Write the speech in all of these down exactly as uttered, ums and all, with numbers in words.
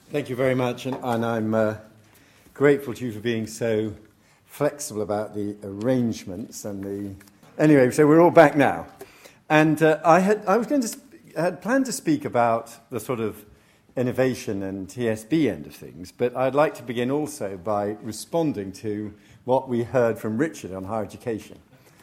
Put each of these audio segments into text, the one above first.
Thank you very much, and, and I'm uh, grateful to you for being so flexible about the arrangements and the. Anyway, so we're all back now, and uh, I had I was going to sp- I had planned to speak about the sort of innovation and T S B end of things, but I'd like to begin also by responding to what we heard from Richard on higher education.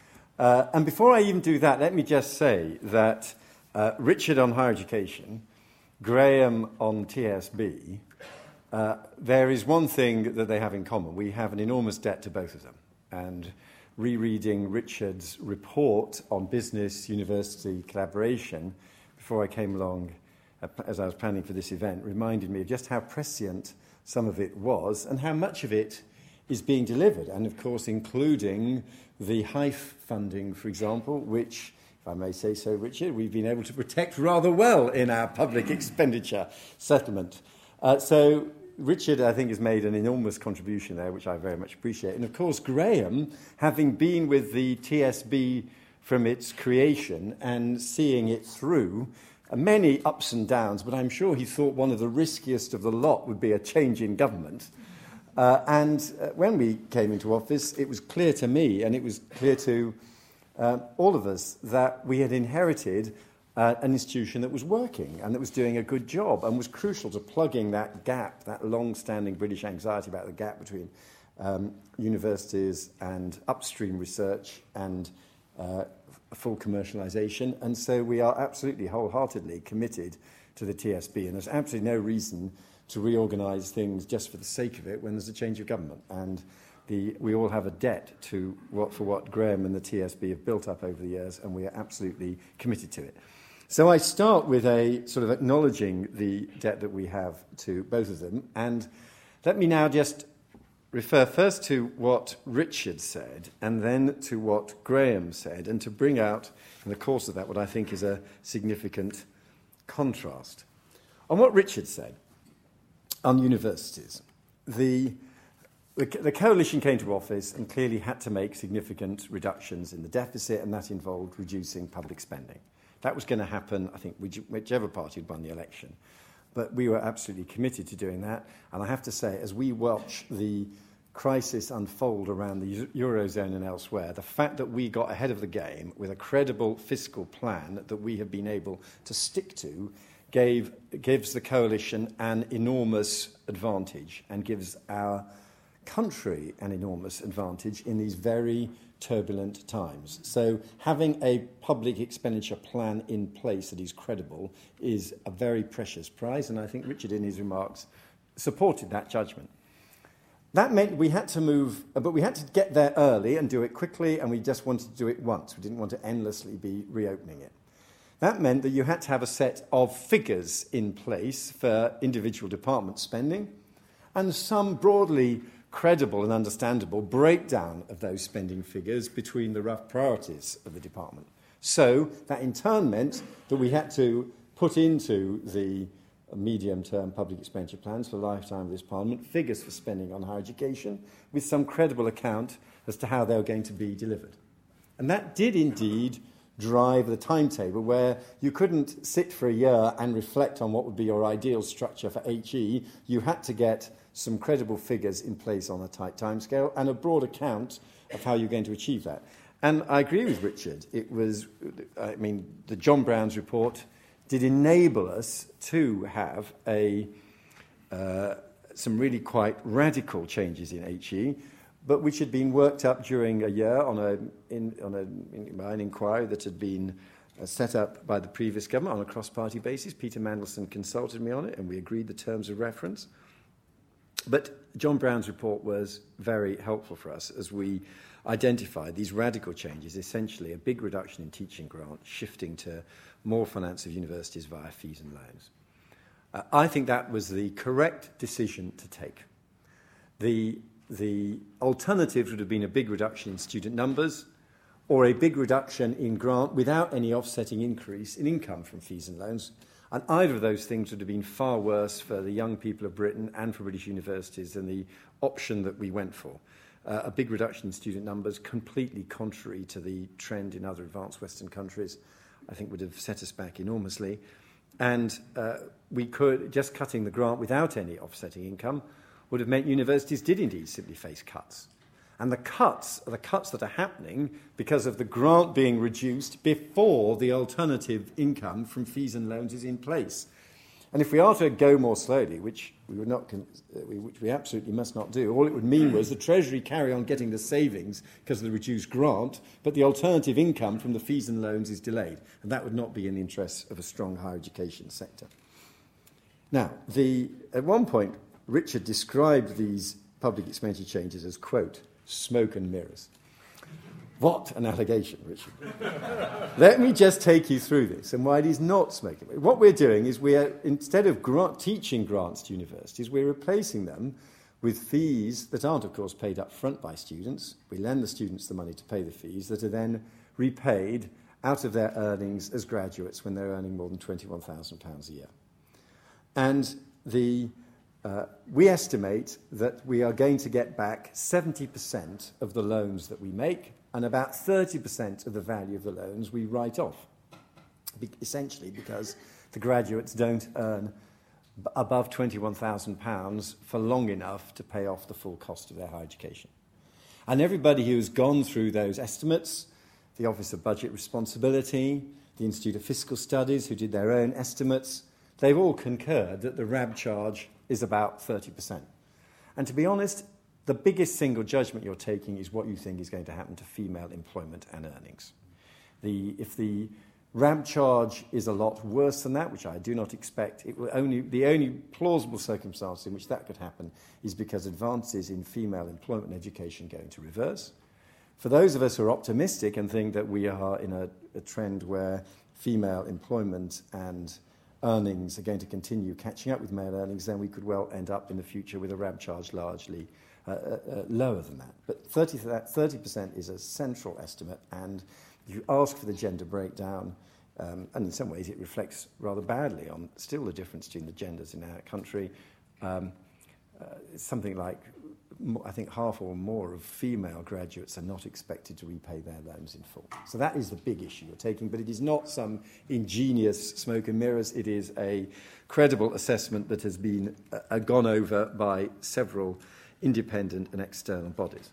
Uh, and before I even do that, let me just say that uh, Richard on higher education, Graham on T S B, uh, there is one thing that they have in common. We have an enormous debt to both of them. And rereading Richard's report on business-university collaboration before I came along uh, as I was planning for this event reminded me of just how prescient some of it was and how much of it is being delivered. And, of course, including the H I F funding, for example, which, if I may say so, Richard, we've been able to protect rather well in our public expenditure settlement. Uh, so Richard, I think, has made an enormous contribution there, which I very much appreciate. And, of course, Graham, having been with the T S B from its creation and seeing it through, uh, many ups and downs, but I'm sure he thought one of the riskiest of the lot would be a change in government. Uh, and uh, when we came into office, it was clear to me, and it was clear to uh, all of us, that we had inherited uh, an institution that was working and that was doing a good job and was crucial to plugging that gap, that long-standing British anxiety about the gap between um, universities and upstream research and uh, full commercialisation. And so we are absolutely wholeheartedly committed to the T S B, and there's absolutely no reason to reorganise things just for the sake of it when there's a change of government. And the, we all have a debt to what, for what Graham and the T S B have built up over the years, and we are absolutely committed to it. So I start with a sort of acknowledging the debt that we have to both of them, and let me now just refer first to what Richard said and then to what Graham said, and to bring out in the course of that what I think is a significant contrast. On what Richard said, on universities, the, the, the coalition came to office and clearly had to make significant reductions in the deficit, and that involved reducing public spending. That was going to happen, I think, whichever party had won the election. But we were absolutely committed to doing that. And I have to say, as we watch the crisis unfold around the Eurozone and elsewhere, the fact that we got ahead of the game with a credible fiscal plan that we have been able to stick to Gave, gives the coalition an enormous advantage and gives our country an enormous advantage in these very turbulent times. So having a public expenditure plan in place that is credible is a very precious prize, and I think Richard, in his remarks, supported that judgment. That meant we had to move, but we had to get there early and do it quickly, and we just wanted to do it once. We didn't want to endlessly be reopening it. That meant that you had to have a set of figures in place for individual department spending and some broadly credible and understandable breakdown of those spending figures between the rough priorities of the department. So that in turn meant that we had to put into the medium-term public expenditure plans for the lifetime of this Parliament figures for spending on higher education with some credible account as to how they were going to be delivered. And that did indeed drive the timetable where you couldn't sit for a year and reflect on what would be your ideal structure for H E. You had to get some credible figures in place on a tight timescale and a broad account of how you're going to achieve that. And I agree with Richard. It was, I mean, the John Brown's report did enable us to have a uh, some really quite radical changes in H E, but which had been worked up during a year on, a, in, on a, in, an inquiry that had been uh, set up by the previous government on a cross-party basis. Peter Mandelson consulted me on it, and we agreed the terms of reference. But John Brown's report was very helpful for us as we identified these radical changes, essentially a big reduction in teaching grants, shifting to more finance of universities via fees and loans. Uh, I think that was the correct decision to take. The The alternatives would have been a big reduction in student numbers or a big reduction in grant without any offsetting increase in income from fees and loans. And either of those things would have been far worse for the young people of Britain and for British universities than the option that we went for. Uh, a big reduction in student numbers, completely contrary to the trend in other advanced Western countries, I think would have set us back enormously. And uh, we could, just cutting the grant without any offsetting income would have meant universities did indeed simply face cuts. And the cuts are the cuts that are happening because of the grant being reduced before the alternative income from fees and loans is in place. And if we are to go more slowly, which we would not, which we absolutely must not do, all it would mean was the Treasury carry on getting the savings because of the reduced grant, but the alternative income from the fees and loans is delayed, and that would not be in the interests of a strong higher education sector. Now, the, at one point, Richard described these public expenditure changes as, quote, smoke and mirrors. What an allegation, Richard. Let me just take you through this and why it is not smoke and mirrors. What we're doing is we are, instead of grant, teaching grants to universities, we're replacing them with fees that aren't, of course, paid up front by students. We lend the students the money to pay the fees that are then repaid out of their earnings as graduates when they're earning more than twenty-one thousand pounds a year. And the Uh, we estimate that we are going to get back seventy percent of the loans that we make and about thirty percent of the value of the loans we write off, Be- essentially because the graduates don't earn b- above twenty-one thousand pounds for long enough to pay off the full cost of their higher education. And everybody who's gone through those estimates, the Office of Budget Responsibility, the Institute of Fiscal Studies, who did their own estimates, they've all concurred that the R A B charge is about thirty percent. And to be honest, the biggest single judgment you're taking is what you think is going to happen to female employment and earnings. The, if the R A B charge is a lot worse than that, which I do not expect, it will only, the only plausible circumstance in which that could happen is because advances in female employment and education go into reverse. For those of us who are optimistic and think that we are in a, a trend where female employment and earnings are going to continue catching up with male earnings, then we could well end up in the future with a R A B charge largely uh, uh, lower than that. But thirty percent is a central estimate, and if you ask for the gender breakdown, um, and in some ways it reflects rather badly on still the difference between the genders in our country, um, uh, it's something like, I think half or more of female graduates are not expected to repay their loans in full. So that is the big issue you're taking, but it is not some ingenious smoke and mirrors. It is a credible assessment that has been uh, gone over by several independent and external bodies.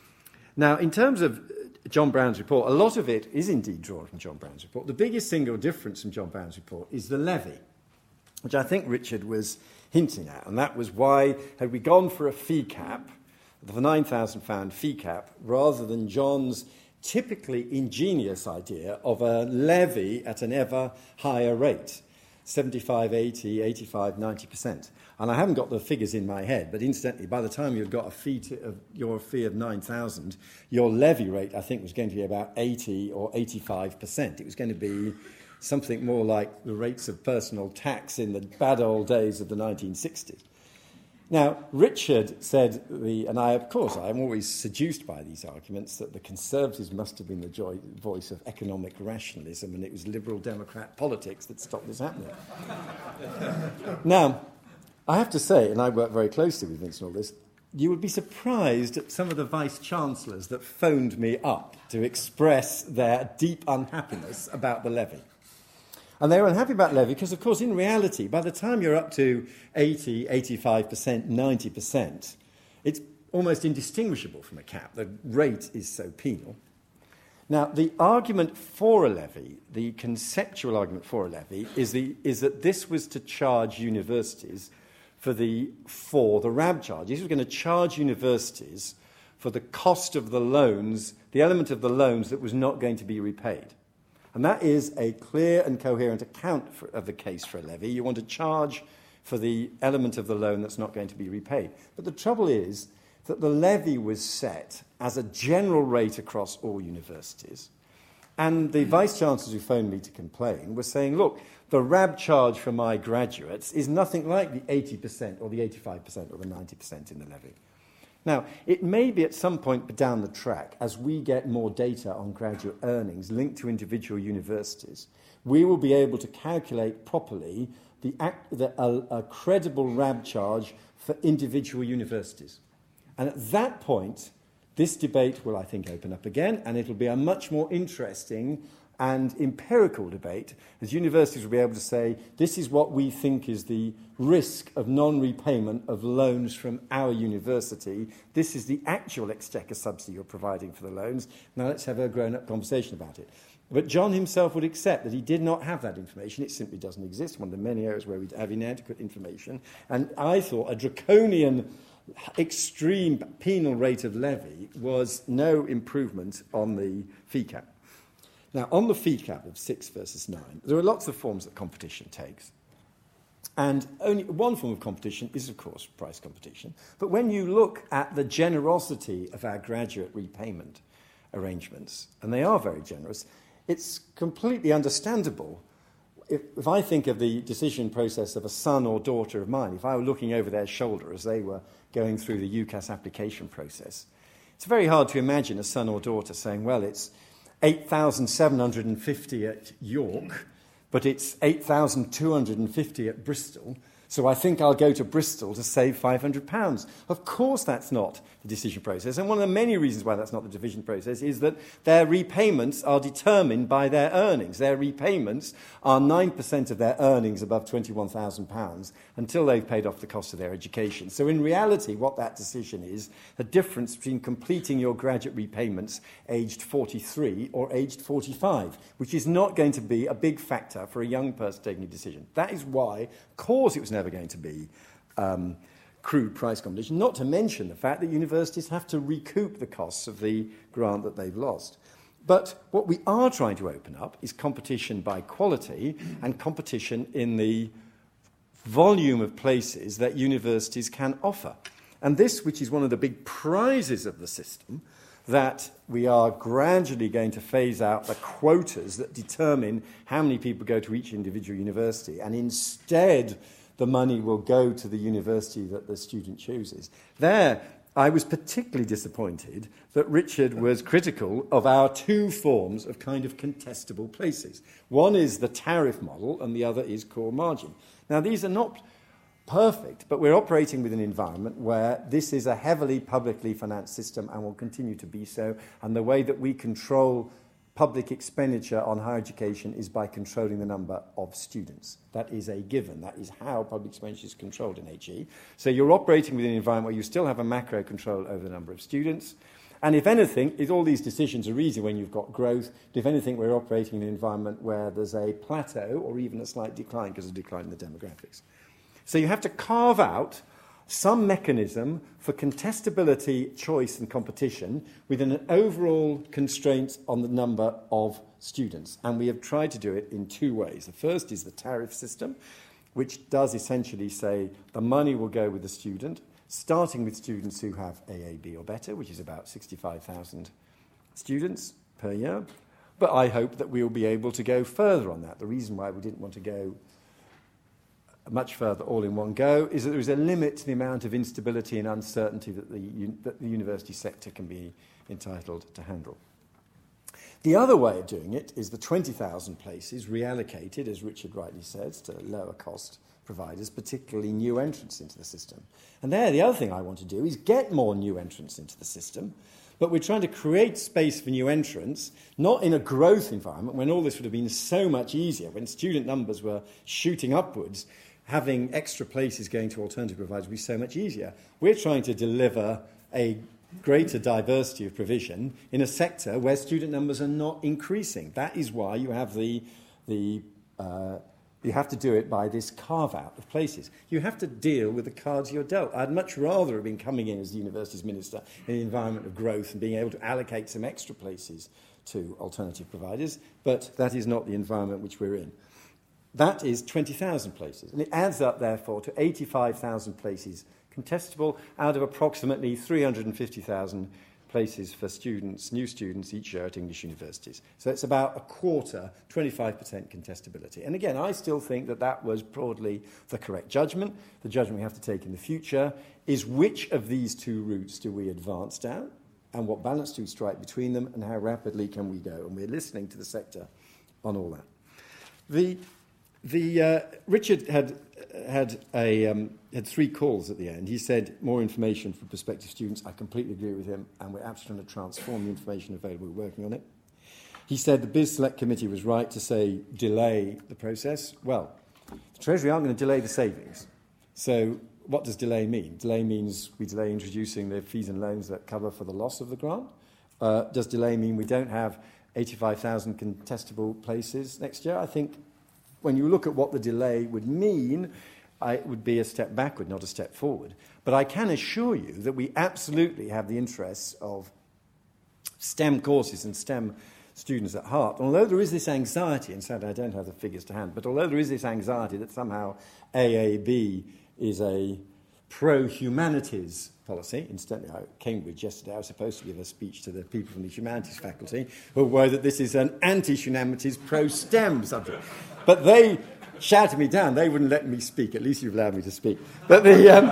Now, in terms of John Brown's report, a lot of it is indeed drawn from John Brown's report. The biggest single difference from John Brown's report is the levy, which I think Richard was hinting at, and that was why had we gone for a fee cap, the nine thousand pound fee cap, rather than John's typically ingenious idea of a levy at an ever higher rate, seventy-five, eighty, eighty-five, ninety percent. And I haven't got the figures in my head, but incidentally, by the time you've got a fee to, of your fee of nine thousand, your levy rate, I think, was going to be about eighty or eighty-five percent. It was going to be something more like the rates of personal tax in the bad old days of the nineteen sixties. Now, Richard said, the, and I, of course, I am always seduced by these arguments, that the Conservatives must have been the joy, voice of economic rationalism, and it was Liberal Democrat politics that stopped this happening. Now, I have to say, and I work very closely with Vince and all this, you would be surprised at some of the vice-chancellors that phoned me up to express their deep unhappiness about the levy. And they were unhappy about levy because, of course, in reality, by the time you're up to eighty, eighty-five percent, ninety percent, it's almost indistinguishable from a cap. The rate is so penal. Now, the argument for a levy, the conceptual argument for a levy, is, the, is that this was to charge universities for the, for the R A B charge. This was going to charge universities for the cost of the loans, the element of the loans that was not going to be repaid. And that is a clear and coherent account for, of the case for a levy. You want to charge for the element of the loan that's not going to be repaid. But the trouble is that the levy was set as a general rate across all universities. And the vice-chancellors who phoned me to complain were saying, look, the R A B charge for my graduates is nothing like the eighty percent or the eighty-five percent or the ninety percent in the levy. Now, it may be at some point down the track, as we get more data on graduate earnings linked to individual universities, we will be able to calculate properly the, act, the a, a credible R A B charge for individual universities. And at that point, this debate will, I think, open up again, and it'll be a much more interesting and empirical debate, as universities will be able to say, this is what we think is the risk of non-repayment of loans from our university. This is the actual exchequer subsidy you're providing for the loans. Now let's have a grown-up conversation about it. But John himself would accept that he did not have that information. It simply doesn't exist. One of the many areas where we have inadequate information. And I thought a draconian, extreme penal rate of levy was no improvement on the fee cap. Now, on the fee cap of six versus nine, there are lots of forms that competition takes. And only one form of competition is, of course, price competition. But when you look at the generosity of our graduate repayment arrangements, and they are very generous, it's completely understandable. If, if I think of the decision process of a son or daughter of mine, if I were looking over their shoulder as they were going through the UCAS application process, it's very hard to imagine a son or daughter saying, well, it's eight thousand seven hundred fifty at York, but it's eight thousand two hundred fifty at Bristol, so I think I'll go to Bristol to save five hundred pounds. Of course that's not the decision process, and one of the many reasons why that's not the decision process is that their repayments are determined by their earnings. Their repayments are nine percent of their earnings above twenty-one thousand pounds until they've paid off the cost of their education. So in reality, what that decision is, the difference between completing your graduate repayments aged forty-three or aged forty-five, which is not going to be a big factor for a young person taking a decision. That is why, of course, it was never going to be um, crude price competition, not to mention the fact that universities have to recoup the costs of the grant that they've lost. But what we are trying to open up is competition by quality and competition in the volume of places that universities can offer. And this, which is one of the big prizes of the system, that we are gradually going to phase out the quotas that determine how many people go to each individual university, and instead the money will go to the university that the student chooses. There, I was particularly disappointed that Richard was critical of our two forms of kind of contestable places. One is the tariff model, and the other is core margin. Now, these are not perfect, but we're operating with an environment where this is a heavily publicly financed system and will continue to be so, and the way that we control public expenditure on higher education is by controlling the number of students. That is a given. That is how public expenditure is controlled in H E. So you're operating within an environment where you still have a macro control over the number of students. And if anything, if all these decisions are easy when you've got growth, but if anything, we're operating in an environment where there's a plateau or even a slight decline because of a decline in the demographics. So you have to carve out some mechanism for contestability, choice and competition within an overall constraint on the number of students. And we have tried to do it in two ways. The first is the tariff system, which does essentially say the money will go with the student, starting with students who have A A B or better, which is about sixty-five thousand students per year. But I hope that we will be able to go further on that. The reason why we didn't want to go much further all in one go is that there is a limit to the amount of instability and uncertainty that the, that the university sector can be entitled to handle. The other way of doing it is the twenty thousand places reallocated, as Richard rightly says, to lower cost providers, particularly new entrants into the system. And there, the other thing I want to do is get more new entrants into the system, but we're trying to create space for new entrants, not in a growth environment when all this would have been so much easier, when student numbers were shooting upwards. Having extra places going to alternative providers would be so much easier. We're trying to deliver a greater diversity of provision in a sector where student numbers are not increasing. That is why you have the, the uh, you have to do it by this carve-out of places. You have to deal with the cards you're dealt. I'd much rather have been coming in as the university's minister in an environment of growth and being able to allocate some extra places to alternative providers, but that is not the environment which we're in. That is twenty thousand places, and it adds up, therefore, to eighty-five thousand places contestable out of approximately three hundred fifty thousand places for students, new students each year at English universities. So it's about a quarter, twenty-five percent contestability. And again, I still think that that was broadly the correct judgment. The judgment we have to take in the future is which of these two routes do we advance down, and what balance do we strike between them, and how rapidly can we go? And we're listening to the sector on all that. The The uh, Richard had had a um, had three calls at the end. He said more information for prospective students. I completely agree with him, and we're absolutely going to transform the information available. We're working on it. He said the Biz Select Committee was right to say delay the process. Well, the Treasury aren't going to delay the savings. So what does delay mean? Delay means we delay introducing the fees and loans that cover for the loss of the grant. Uh, does delay mean we don't have eighty-five thousand contestable places next year? I think when you look at what the delay would mean, I, it would be a step backward, not a step forward. But I can assure you that we absolutely have the interests of STEM courses and STEM students at heart. Although there is this anxiety, and sadly I don't have the figures to hand, but although there is this anxiety that somehow A A B is a pro-humanities policy. Incidentally, at Cambridge yesterday I was supposed to give a speech to the people from the humanities faculty who were worried that this is an anti-humanities, pro-STEM subject. But they shouted me down. They wouldn't let me speak. At least you've allowed me to speak. But the, um,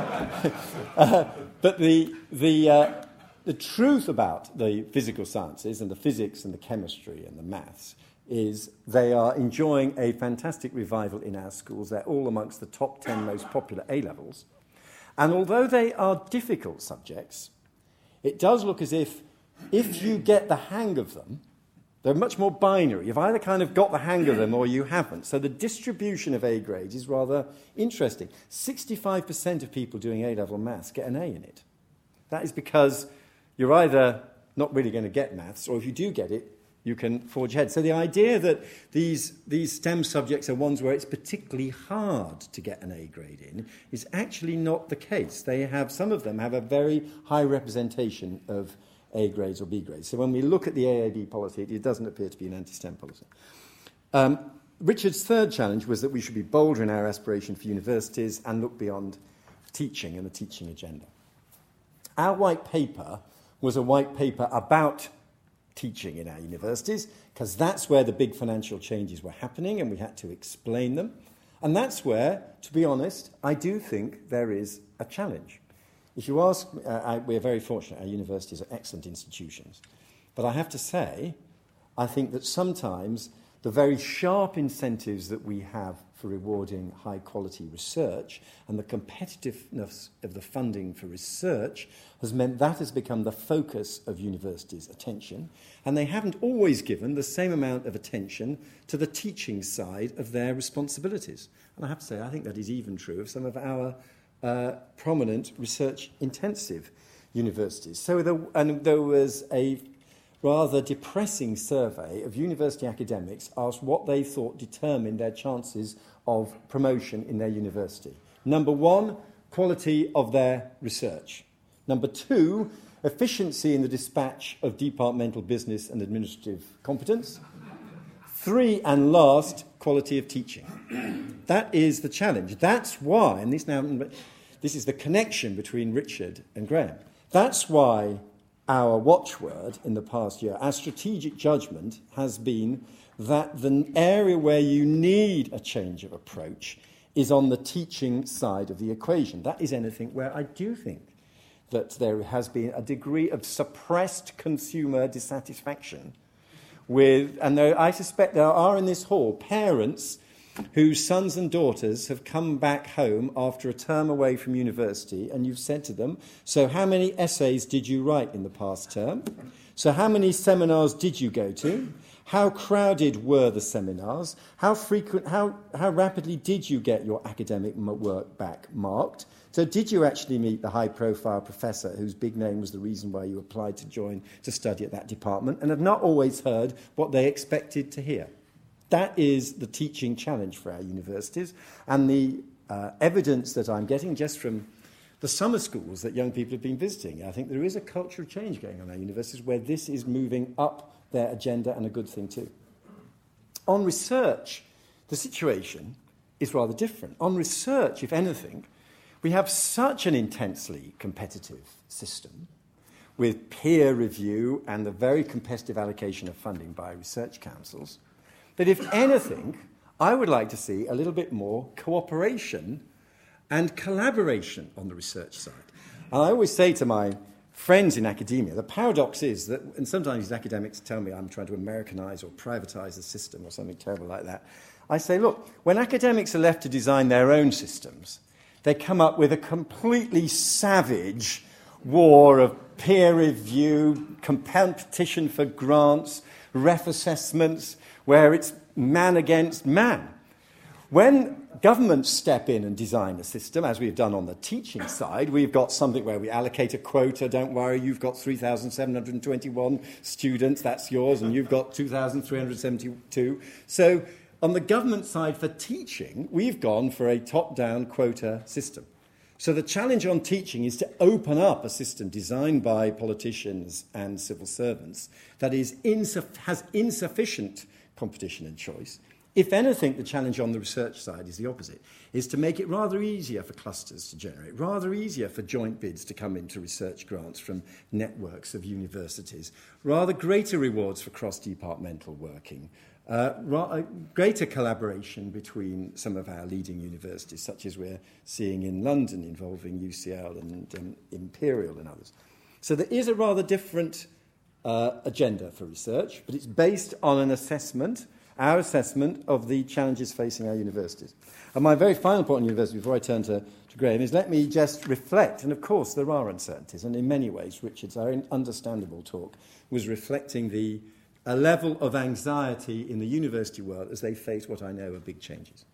uh, but the, the, uh, the truth about the physical sciences and the physics and the chemistry and the maths is they are enjoying a fantastic revival in our schools. They're all amongst the top ten most popular A-levels. And although they are difficult subjects, it does look as if, if you get the hang of them, they're much more binary. You've either kind of got the hang of them or you haven't. So the distribution of A grades is rather interesting. sixty-five percent of people doing A-level maths get an A in it. That is because you're either not really going to get maths, or if you do get it, you can forge ahead. So the idea that these, these STEM subjects are ones where it's particularly hard to get an A grade in is actually not the case. They have, some of them have a very high representation of A grades or B grades. So when we look at the A A B policy, it doesn't appear to be an anti-STEM policy. Um, Richard's third challenge was that we should be bolder in our aspiration for universities and look beyond teaching and the teaching agenda. Our white paper was a white paper about teaching in our universities, because that's where the big financial changes were happening and we had to explain them. And that's where, to be honest, I do think there is a challenge. If you ask, uh, I, we're very fortunate, our universities are excellent institutions. But I have to say, I think that sometimes the very sharp incentives that we have for rewarding high-quality research and the competitiveness of the funding for research has meant that has become the focus of universities' attention, and they haven't always given the same amount of attention to the teaching side of their responsibilities. And I have to say, I think that is even true of some of our uh, prominent research-intensive universities. So there, and there was a rather depressing survey of university academics asked what they thought determined their chances of promotion in their university. Number one, quality of their research. Number two, efficiency in the dispatch of departmental business and administrative competence. Three, and last, quality of teaching. That is the challenge. That's why, and this now, this is the connection between Richard and Graham. That's why our watchword in the past year, our strategic judgment has been that the area where you need a change of approach is on the teaching side of the equation. That is anything where I do think that there has been a degree of suppressed consumer dissatisfaction with, and there, I suspect there are in this hall parents whose sons and daughters have come back home after a term away from university, and you've said to them, so how many essays did you write in the past term? So how many seminars did you go to? How crowded were the seminars? How frequent, how, how rapidly did you get your academic work back marked? So did you actually meet the high-profile professor whose big name was the reason why you applied to join to study at that department, and have not always heard what they expected to hear? That is the teaching challenge for our universities, and the uh, evidence that I'm getting just from the summer schools that young people have been visiting, I think there is a cultural change going on in our universities where this is moving up their agenda, and a good thing too. On research, the situation is rather different. On research, if anything, we have such an intensely competitive system with peer review and the very competitive allocation of funding by research councils, that if anything, I would like to see a little bit more cooperation and collaboration on the research side. And I always say to my friends in academia, the paradox is that, and sometimes these academics tell me I'm trying to Americanize or privatize the system or something terrible like that. I say, look, when academics are left to design their own systems, they come up with a completely savage war of peer review, competition for grants, ref assessments, where it's man against man. When governments step in and design a system, as we've done on the teaching side, we've got something where we allocate a quota. Don't worry, you've got three thousand seven hundred twenty-one students, that's yours, and you've got two thousand three hundred seventy-two. So on the government side for teaching, we've gone for a top-down quota system. So the challenge on teaching is to open up a system designed by politicians and civil servants that is insuff- has insufficient competition and choice. If anything, the challenge on the research side is the opposite, is to make it rather easier for clusters to generate, rather easier for joint bids to come into research grants from networks of universities, rather greater rewards for cross-departmental working, uh, ra- greater collaboration between some of our leading universities, such as we're seeing in London involving U C L and um, Imperial and others. So there is a rather different uh, agenda for research, but it's based on an assessment our assessment of the challenges facing our universities. And my very final point on university, before I turn to, to Graham, is let me just reflect, and of course there are uncertainties, and in many ways Richard's very understandable talk was reflecting the a level of anxiety in the university world as they face what I know are big changes.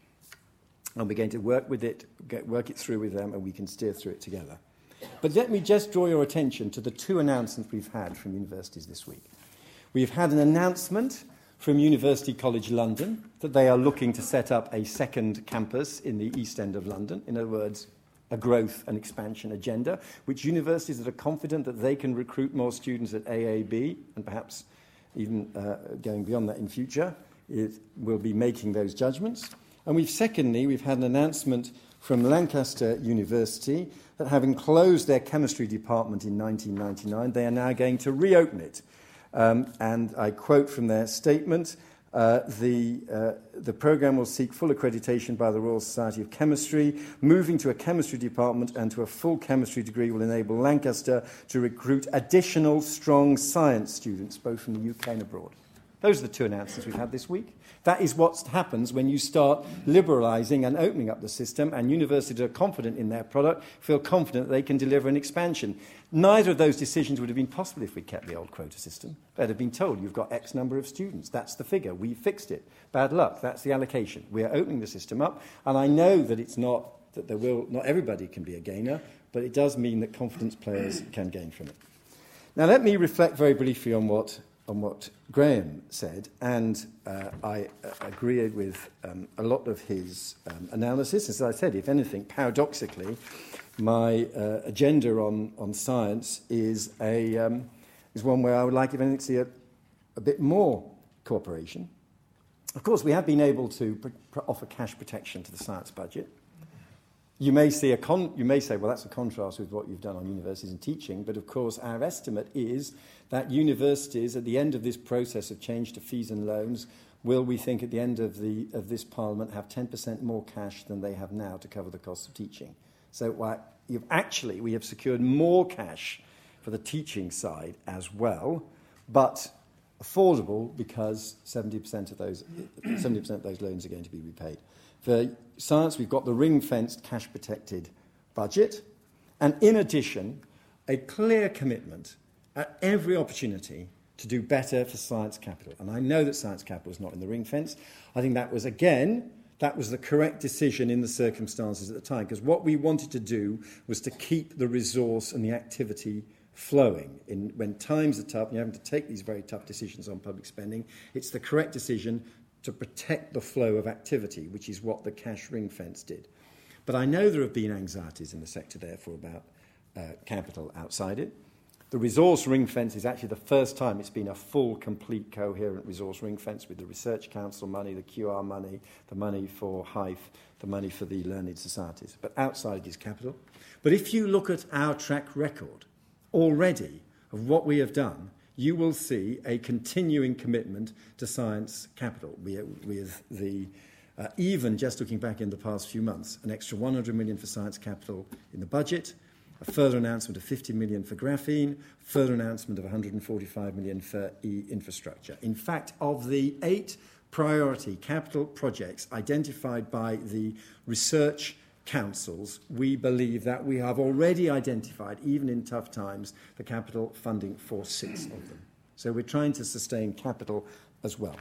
And we're going to work with it, get, work it through with them, and we can steer through it together. But let me just draw your attention to the two announcements we've had from universities this week. We've had an announcement from University College London that they are looking to set up a second campus in the East End of London. In other words, a growth and expansion agenda, which universities that are confident that they can recruit more students at A A B, and perhaps even uh, going beyond that in future, it will be making those judgments. And we've secondly, we've had an announcement from Lancaster University that having closed their chemistry department in nineteen ninety-nine, they are now going to reopen it. Um, and I quote from their statement, uh, the, uh, the programme will seek full accreditation by the Royal Society of Chemistry. Moving to a chemistry department and to a full chemistry degree will enable Lancaster to recruit additional strong science students, both from the U K and abroad. Those are the two announcements we've had this week. That is what happens when you start liberalising and opening up the system, and universities are confident in their product, feel confident that they can deliver an expansion. Neither of those decisions would have been possible if we kept the old quota system. They'd have been told, you've got X number of students. That's the figure. We fixed it. Bad luck. That's the allocation. We are opening the system up, and I know that it's not, that there will, not everybody can be a gainer, but it does mean that confidence players can gain from it. Now, let me reflect very briefly on what on what Graham said, and uh, I uh, agreed with um, a lot of his um, analysis. As I said, if anything, paradoxically, my uh, agenda on, on science is a um, is one where I would like, if anything, to see a, a bit more cooperation. Of course, we have been able to pr- pr- offer cash protection to the science budget. You may see a con- you may say, well, that's a contrast with what you've done on universities and teaching, but of course our estimate is that universities, at the end of this process of change to fees and loans, will, we think, at the end of the of this Parliament, have ten percent more cash than they have now to cover the costs of teaching. So why, you've actually, we have secured more cash for the teaching side as well, but affordable because seventy percent of those seventy percent of those loans are going to be repaid. For science, we've got the ring-fenced, cash-protected budget, and in addition, a clear commitment at every opportunity to do better for science capital. And I know that science capital is not in the ring-fence. I think that was, again, that was the correct decision in the circumstances at the time, because what we wanted to do was to keep the resource and the activity flowing. In, when times are tough and you're having to take these very tough decisions on public spending, it's the correct decision to protect the flow of activity, which is what the cash ring fence did. But I know there have been anxieties in the sector, therefore, about uh, capital outside it. The resource ring fence is actually the first time it's been a full, complete, coherent resource ring fence with the Research Council money, the Q R money, the money for H I F, the money for the learned societies. But outside is capital. But if you look at our track record already of what we have done, you will see a continuing commitment to science capital with the, uh, even just looking back in the past few months, an extra one hundred million for science capital in the budget, a further announcement of fifty million for graphene, further announcement of one hundred forty-five million for e-infrastructure. In fact, of the eight priority capital projects identified by the research councils, we believe that we have already identified, even in tough times, the capital funding for six of them. So we're trying to sustain capital as well.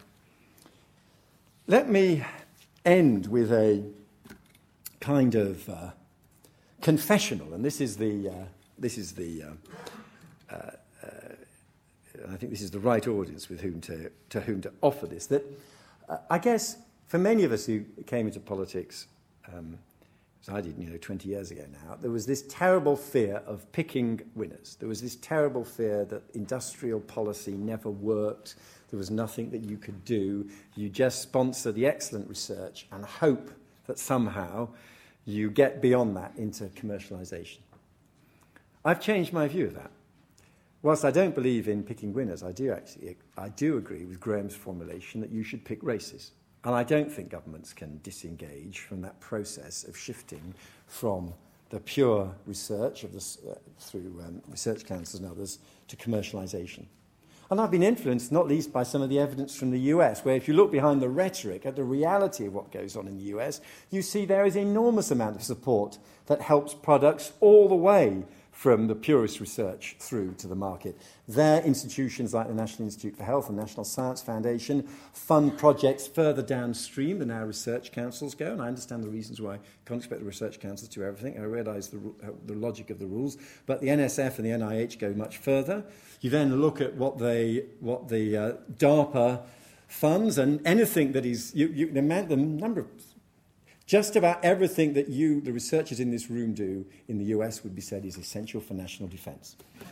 Let me end with a kind of uh, confessional, and this is the uh, this is the uh, uh, uh, I think this is the right audience with whom to to whom to offer this. That uh, I guess for many of us who came into politics, um, as I did, you know, twenty years ago now, there was this terrible fear of picking winners. There was this terrible fear that industrial policy never worked. There was nothing that you could do. You just sponsor the excellent research and hope that somehow you get beyond that into commercialization. I've changed my view of that. Whilst I don't believe in picking winners, I do actually, I do agree with Graham's formulation that you should pick races. And I don't think governments can disengage from that process of shifting from the pure research of this, uh, through um, research councils and others to commercialization. And I've been influenced not least by some of the evidence from the U S, where if you look behind the rhetoric at the reality of what goes on in the U S, you see there is an enormous amount of support that helps products all the way from the purest research through to the market. Their institutions like the National Institute for Health and National Science Foundation fund projects further downstream than our research councils go, and I understand the reasons why you can't expect the research councils to do everything. I realise the, uh, the logic of the rules, but the N S F and the N I H go much further. You then look at what, they, what the uh, DARPA funds, and anything that is, you, you, the, amount, the number of just about everything that you, the researchers in this room, do in the U S would be said is essential for national defence.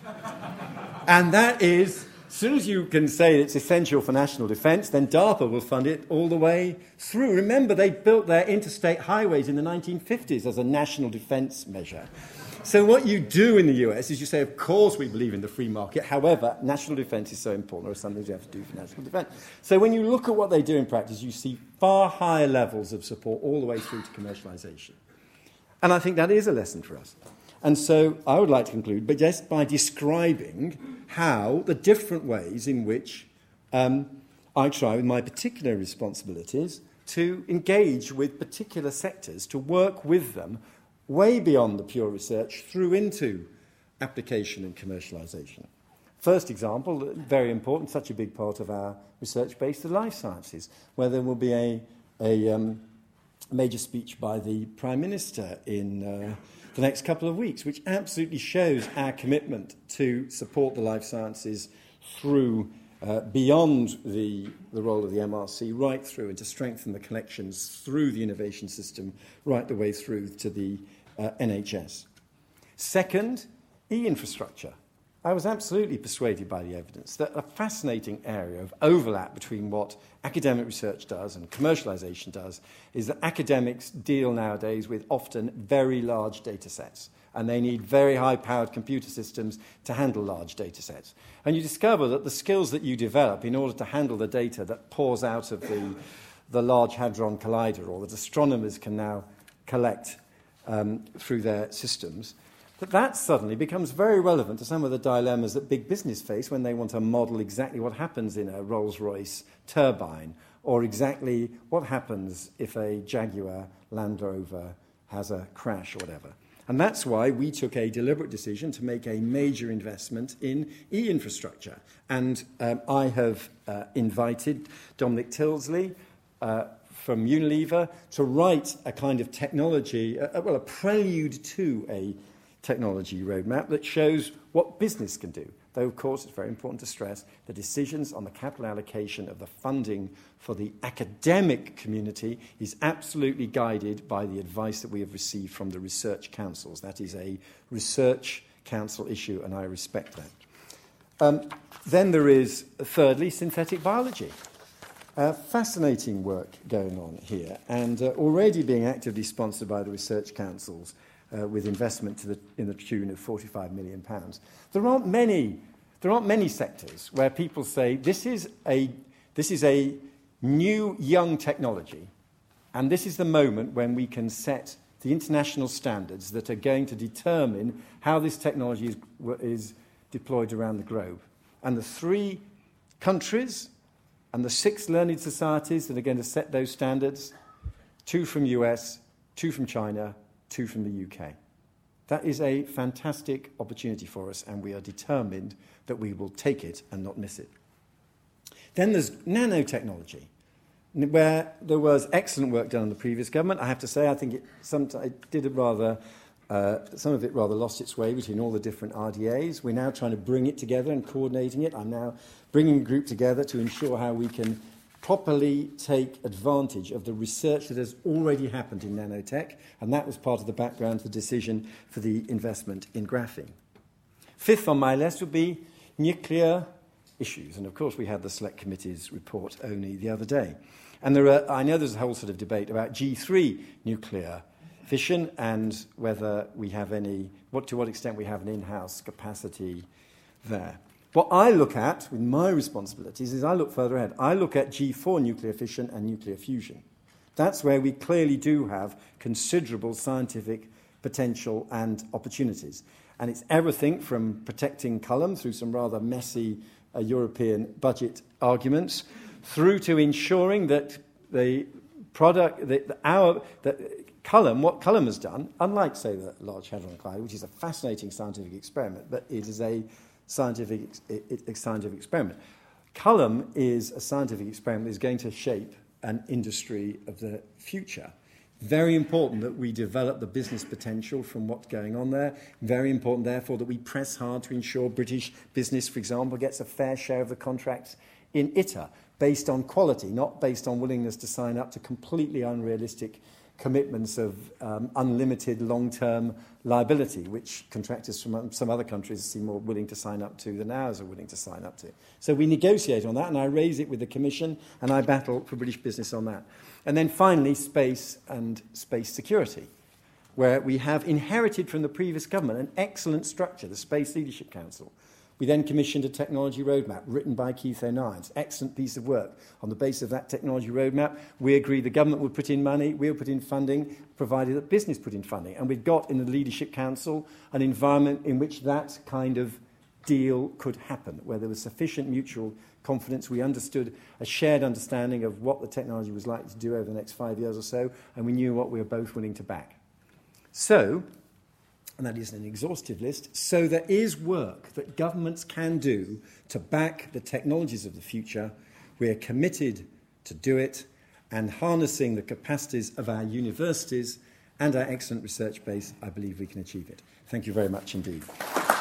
And that is, as soon as you can say it's essential for national defence, then DARPA will fund it all the way through. Remember, they built their interstate highways in the nineteen fifties as a national defence measure. So what you do in the U S is you say, of course we believe in the free market, however, national defence is so important, there are some things you have to do for national defence. So when you look at what they do in practice, you see far higher levels of support all the way through to commercialisation. And I think that is a lesson for us. And so I would like to conclude but just by describing how the different ways in which um, I try with my particular responsibilities to engage with particular sectors, to work with them way beyond the pure research through into application and commercialization. First example, very important, such a big part of our research base, the life sciences, where there will be a, a um, major speech by the Prime Minister in uh, the next couple of weeks, which absolutely shows our commitment to support the life sciences through uh, beyond the, the role of the M R C, right through, and to strengthen the connections through the innovation system, right the way through to the uh, N H S. Second, e-infrastructure. I was absolutely persuaded by the evidence that a fascinating area of overlap between what academic research does and commercialization does is that academics deal nowadays with often very large data sets, and they need very high-powered computer systems to handle large data sets. And you discover that the skills that you develop in order to handle the data that pours out of the, the Large Hadron Collider, or that astronomers can now collect um, through their systems, that that suddenly becomes very relevant to some of the dilemmas that big business face when they want to model exactly what happens in a Rolls-Royce turbine, or exactly what happens if a Jaguar Land Rover has a crash or whatever. And that's why we took a deliberate decision to make a major investment in e-infrastructure. And um, I have uh, invited Dominic Tilsley uh, from Unilever to write a kind of technology, uh, well, a prelude to a technology roadmap that shows what business can do. Though, of course, it's very important to stress the decisions on the capital allocation of the funding for the academic community is absolutely guided by the advice that we have received from the research councils. That is a research council issue, and I respect that. Um, then there is, thirdly, synthetic biology. Uh, fascinating work going on here, and uh, already being actively sponsored by the research councils uh, with investment to the, in the tune of forty-five million pounds. There aren't many, there aren't many sectors where people say this is a, this is a new, young technology, and this is the moment when we can set the international standards that are going to determine how this technology is, is deployed around the globe. And the three countries and the six learned societies that are going to set those standards, two from U S, two from China, two from the U K. That is a fantastic opportunity for us, and we are determined that we will take it and not miss it. Then there's nanotechnology, where there was excellent work done in the previous government. I have to say, I think it, sometimes it did it rather, uh, some of it rather lost its way between all the different R D As. We're now trying to bring it together and coordinating it. I'm now bringing a group together to ensure how we can properly take advantage of the research that has already happened in nanotech, and that was part of the background to the decision for the investment in graphene. Fifth on my list would be nuclear issues, and of course we had the Select Committee's report only the other day. And there are, I know there's a whole sort of debate about G three nuclear fission and whether we have any, what to what extent we have an in-house capacity there. What I look at with my responsibilities is I look further ahead. I look at G four nuclear fission and nuclear fusion. That's where we clearly do have considerable scientific potential and opportunities. And it's everything from protecting Culham through some rather messy uh, European budget arguments, through to ensuring that the product, that our, that Culham, what Culham has done, unlike, say, the Large Hadron Collider, which is a fascinating scientific experiment, but it is a scientific, a scientific experiment. Culham is a scientific experiment that is going to shape an industry of the future. Very important that we develop the business potential from what's going on there. Very important, therefore, that we press hard to ensure British business, for example, gets a fair share of the contracts in ITER, based on quality, not based on willingness to sign up to completely unrealistic commitments of um, unlimited long-term liability, which contractors from some other countries seem more willing to sign up to than ours are willing to sign up to. So we negotiate on that, and I raise it with the Commission, and I battle for British business on that. And then finally, space and space security, where we have inherited from the previous government an excellent structure, the Space Leadership Council. We then commissioned a technology roadmap written by Keith O'Niens. Excellent piece of work. On the basis of that technology roadmap, we agreed the government would put in money, we would put in funding, provided that business put in funding. And we've got in the Leadership Council an environment in which that kind of deal could happen, where there was sufficient mutual confidence. We understood a shared understanding of what the technology was likely to do over the next five years or so, and we knew what we were both willing to back. So, and that isn't an exhaustive list, so there is work that governments can do to back the technologies of the future. We are committed to do it, and harnessing the capacities of our universities and our excellent research base, I believe we can achieve it. Thank you very much indeed.